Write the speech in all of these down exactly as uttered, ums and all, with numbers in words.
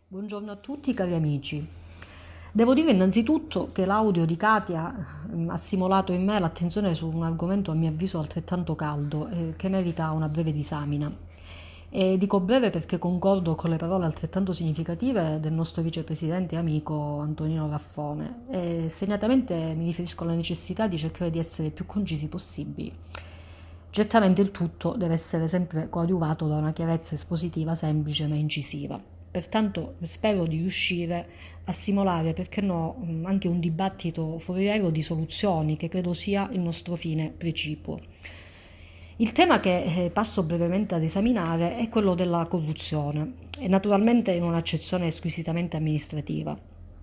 Buongiorno a tutti cari amici. Devo dire innanzitutto che l'audio di Katia mm, ha stimolato in me l'attenzione su un argomento a mio avviso altrettanto caldo e che merita una breve disamina. E dico breve perché concordo con le parole altrettanto significative del nostro vicepresidente e amico Antonino Raffone e segnatamente mi riferisco alla necessità di cercare di essere più concisi possibili. Certamente il tutto deve essere sempre coadiuvato da una chiarezza espositiva semplice ma incisiva. Pertanto spero di riuscire a stimolare, perché no, mh, anche un dibattito foriero di soluzioni che credo sia il nostro fine precipuo. Il tema che eh, passo brevemente ad esaminare è quello della corruzione, e naturalmente in un'accezione squisitamente amministrativa.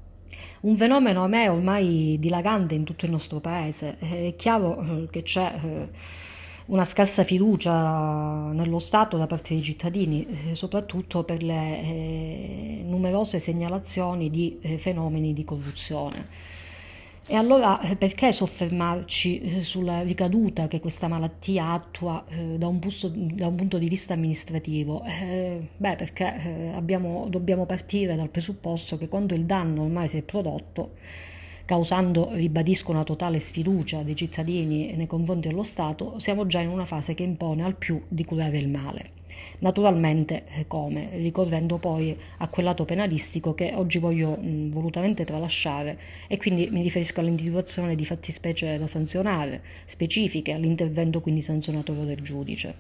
Un fenomeno a me ormai dilagante in tutto il nostro paese. È chiaro eh, che c'è eh, una scarsa fiducia nello Stato da parte dei cittadini, eh, soprattutto per le eh, numerose segnalazioni di eh, fenomeni di corruzione. E allora eh, perché soffermarci eh, sulla ricaduta che questa malattia attua eh, da un, busto- da un punto di vista amministrativo? Eh, beh, perché eh, abbiamo- dobbiamo partire dal presupposto che quando il danno ormai si è prodotto, causando, ribadisco, una totale sfiducia dei cittadini nei confronti dello Stato, siamo già in una fase che impone al più di curare il male. Naturalmente eh, come? Ricorrendo poi a quel lato penalistico che oggi voglio mh, volutamente tralasciare, e quindi mi riferisco all'individuazione di fattispecie da sanzionare, specifiche, all'intervento quindi sanzionatorio del giudice.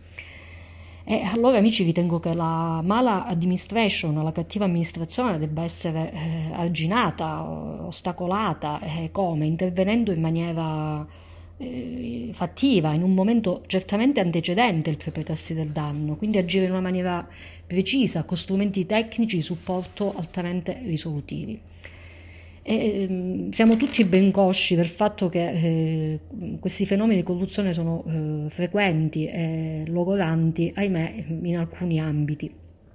E allora amici, ritengo che la mala administration, la cattiva amministrazione debba essere eh, arginata, ostacolata, eh, come? Intervenendo in maniera eh, fattiva, in un momento certamente antecedente il perpetrarsi del danno, quindi agire in una maniera precisa, con strumenti tecnici di supporto altamente risolutivi. E, ehm, siamo tutti ben consci del fatto che eh, questi fenomeni di corruzione sono eh, frequenti e logoranti, ahimè, in alcuni ambiti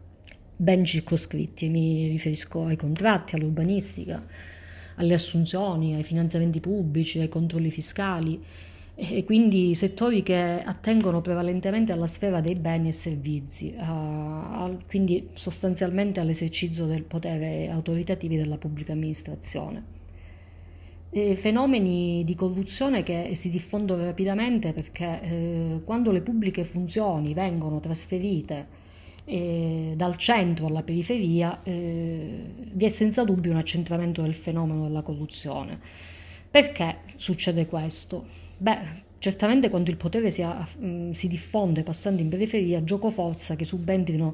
ben circoscritti. Mi riferisco ai contratti, all'urbanistica, alle assunzioni, ai finanziamenti pubblici, ai controlli fiscali, e quindi settori che attengono prevalentemente alla sfera dei beni e servizi, a- a- quindi sostanzialmente all'esercizio del potere autoritativi della pubblica amministrazione. E fenomeni di corruzione che si diffondono rapidamente perché eh, quando le pubbliche funzioni vengono trasferite eh, dal centro alla periferia, eh, vi è senza dubbio un accentramento del fenomeno della corruzione. Perché succede questo? Beh, certamente quando il potere si, ha- mh, si diffonde passando in periferia, gioco forza che subentrino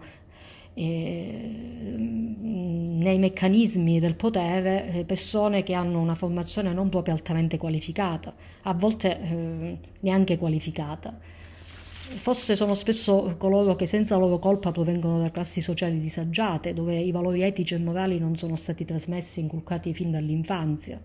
eh, nei meccanismi del potere eh, persone che hanno una formazione non proprio altamente qualificata, a volte eh, neanche qualificata. Forse sono spesso coloro che senza loro colpa provengono da classi sociali disagiate, dove i valori etici e morali non sono stati trasmessi e inculcati fin dall'infanzia.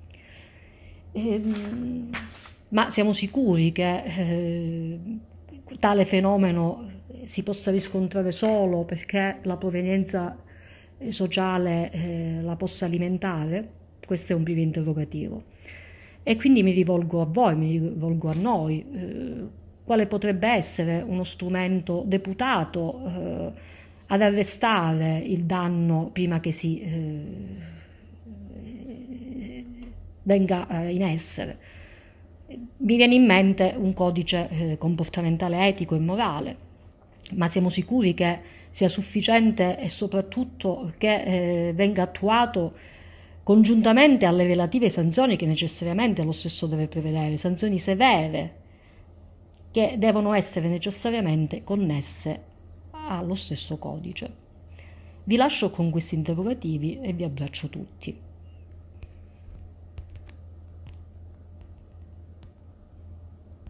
Ehm, ma siamo sicuri che eh, tale fenomeno si possa riscontrare solo perché la provenienza eh, sociale eh, la possa alimentare? Questo è un primo interrogativo. E quindi mi rivolgo a voi, mi rivolgo a noi. Eh, quale potrebbe essere uno strumento deputato eh, ad arrestare il danno prima che si eh, venga eh, in essere? Mi viene in mente un codice eh, comportamentale etico e morale, ma siamo sicuri che sia sufficiente e soprattutto che eh, venga attuato congiuntamente alle relative sanzioni che necessariamente lo stesso deve prevedere, sanzioni severe che devono essere necessariamente connesse allo stesso codice. Vi lascio con questi interrogativi e vi abbraccio tutti.